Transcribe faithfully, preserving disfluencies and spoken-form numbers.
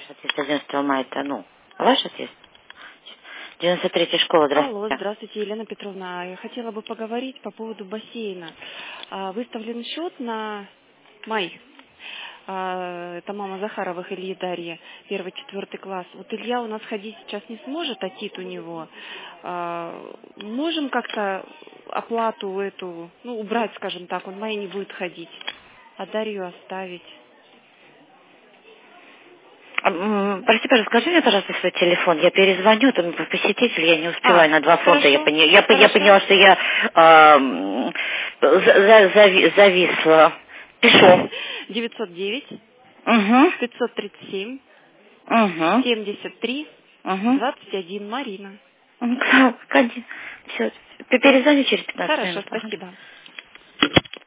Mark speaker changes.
Speaker 1: Ваш отец одиннадцатого мая, это, ну, ваш отец? девяносто третья школа, здравствуйте.
Speaker 2: Алло, здравствуйте, Елена Петровна. Я хотела бы поговорить по поводу бассейна. А, Выставлен счет на май. А, Это мама Захаровых, Ильи, Дарья, первый, четвертый класс. Вот Илья у нас ходить сейчас не сможет, а Тит у него. А, Можем как-то оплату эту, ну, убрать, скажем так, он в мае не будет ходить, а Дарью оставить.
Speaker 1: А, м, Прости, пожалуйста, скажи мне, пожалуйста, свой телефон. Я перезвоню, там посетитель, я не
Speaker 2: А,
Speaker 1: успеваю на два фронта. Я,
Speaker 2: хорошо,
Speaker 1: поня... я, по- я
Speaker 2: хорошо.
Speaker 1: поняла, что я а, м, за- за- зави- зависла. Пишу.
Speaker 2: девятьсот девять
Speaker 1: Угу.
Speaker 2: пятьсот тридцать семь
Speaker 1: Угу.
Speaker 2: семьдесят три
Speaker 1: Угу.
Speaker 2: двадцать один, Марина.
Speaker 1: Все, перезвоню через пятнадцать
Speaker 2: Хорошо,
Speaker 1: минут. Ага.
Speaker 2: спасибо.